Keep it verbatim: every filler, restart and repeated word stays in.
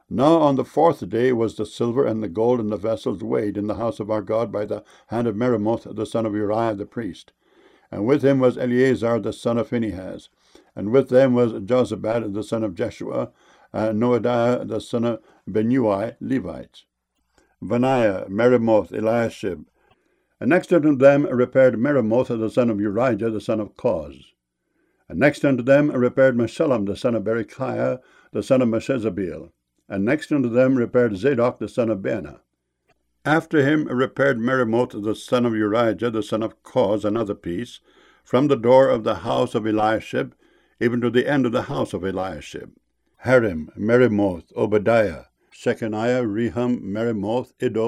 Now on the fourth day was the silver and the gold and the vessels weighed in the house of our God by the hand of Meremoth the son of Uriah the priest. And with him was Eleazar the son of Phinehas, and with them was Jozabad the son of Jeshua, and Noadiah the son of Benui, Levites. Benaiah, Meremoth, Eliashib. And next unto them repaired Meremoth the son of Urijah the son of Koz. And next unto them repaired Meshullam the son of Berechiah the son of Meshezabeel. And next unto them repaired Zadok the son of Baana. After him repaired Meremoth the son of Urijah the son of Koz another piece, from the door of the house of Eliashib, even to the end of the house of Eliashib. Harim, Meremoth, Obadiah, Shechaniah, Rehum, Meremoth, Iddo,